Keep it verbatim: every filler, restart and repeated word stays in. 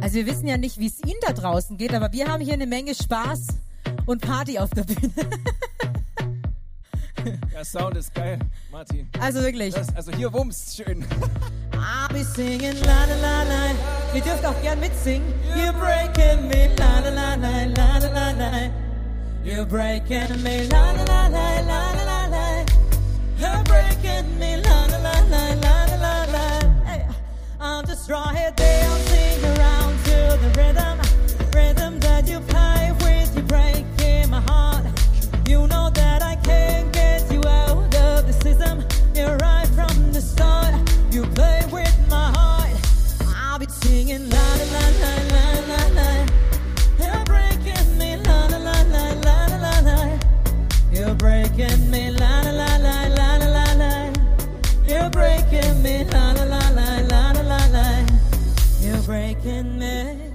Also wir wissen ja nicht, wie es Ihnen da draußen geht, aber wir haben hier eine Menge Spaß und Party auf der Bühne. Der Sound ist geil, Martin. Also wirklich. Das, also hier Wumms, schön. I'll be singing la la la la. Ihr dürft auch gern mitsingen. You're breaking me la la la la la la la la. You're breaking me la la la la la la la la. You're breaking me la la la la la la la la. Hey, I'm just right there, I'm singing around to the rhythm, rhythm that you play with. You breaking my heart. You know that I can't get you out of the system. You're right from the start. You play with my heart. I'll be singing la la la la la la la. You're breaking me la la la la la la la. You're breaking me la la la la la la la. You're breaking me la la la la la la la. You're breaking me.